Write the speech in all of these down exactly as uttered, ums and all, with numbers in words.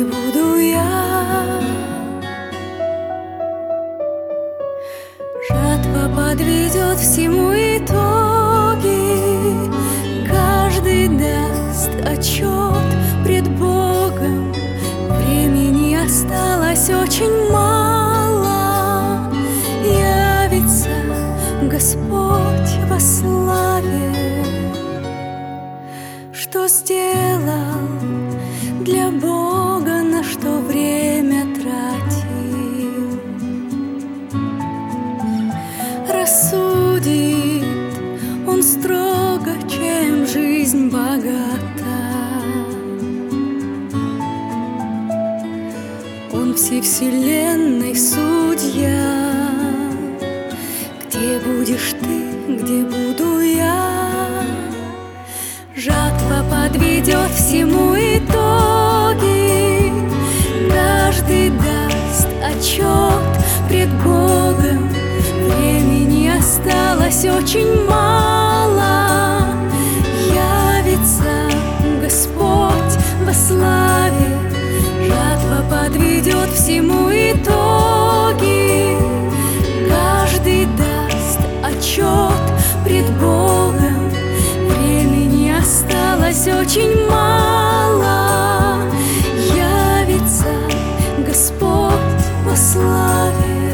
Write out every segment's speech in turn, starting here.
буду я. Жатва подведет всему итоги, каждый даст отчет пред Богом. Времени осталось очень мало, явится Господь во славе. Что сделал для Бога, на что время тратил, рассудит Он строго, чем жизнь богата. Он всей вселенной судья. Где будешь ты, где буду я? Жатва подведет всему итоги, каждый даст отчет пред Богом. Времени осталось очень мало, явится Господь во славе. Жатва подведет всему итоги, каждый даст отчет пред Богом. Времени осталось очень мало, явится Господь во славе.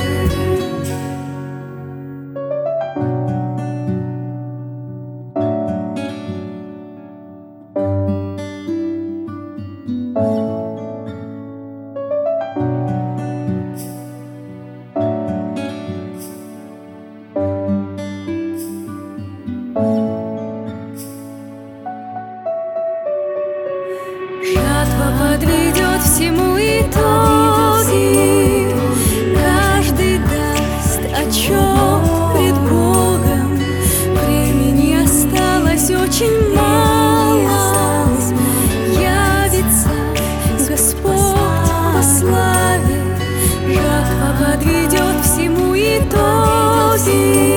Жатва подведет всему итоги, каждый даст отчет пред Богом. Времени осталось очень мало, явится Господь во славе. Жатва подведет всему итоги,